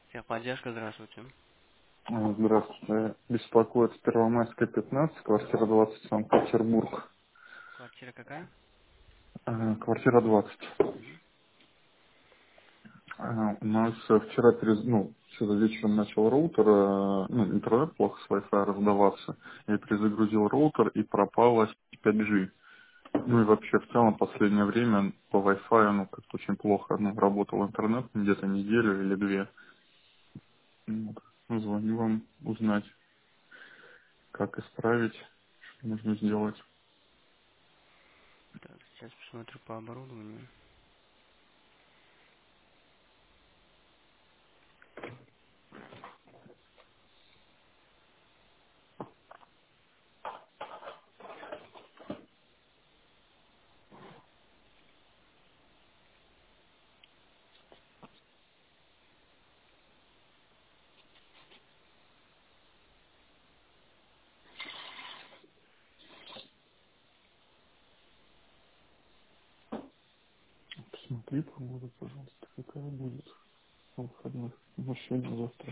Техподдержка, здравствуйте. Здравствуйте. Беспокоит Первомайская, 15, квартира 20, Санкт-Петербург. Квартира какая? Квартира 20. Мгм. У нас вчера, вчера вечером начал роутер, интернет плохо с Wi-Fi раздаваться. Я перезагрузил роутер и пропала сеть 5G. Ну и вообще в целом последнее время по Wi-Fi, как-то очень плохо, работал интернет где-то неделю или две. Вот. Звоню вам узнать, как исправить, что нужно сделать. Так, сейчас посмотрю по оборудованию. Посмотри погоду, пожалуйста, какая будет на выходных. Ну, сегодня, завтра.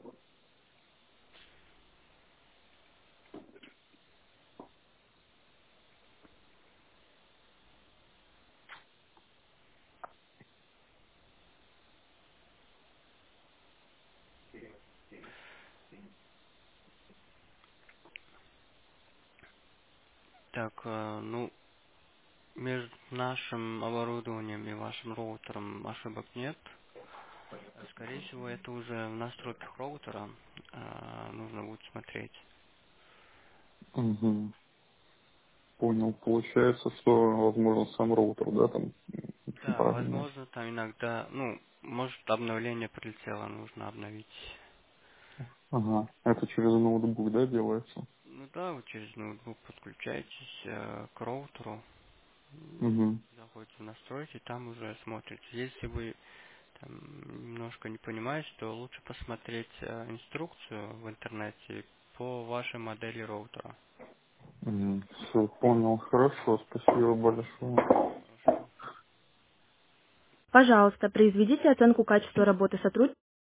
Так, ну, между нашим оборудованием и вашим роутером ошибок нет. Скорее всего, это уже в настройках роутера. Нужно будет смотреть. Угу. Понял. Получается, что, возможно, сам роутер, да, там Да, правильно. возможно, там иногда, ну, может, обновление прилетело, нужно обновить. Ага. Это через ноутбук, да, делается? Ну да, вы через ноутбук подключаетесь к роутеру, Угу. заходите в настройки, там уже смотрите. Если вы там немножко не понимаете, то лучше посмотреть инструкцию в интернете по вашей модели роутера. Угу. Все, понял. Хорошо, спасибо большое. Хорошо. Пожалуйста, произведите оценку качества работы сотрудника.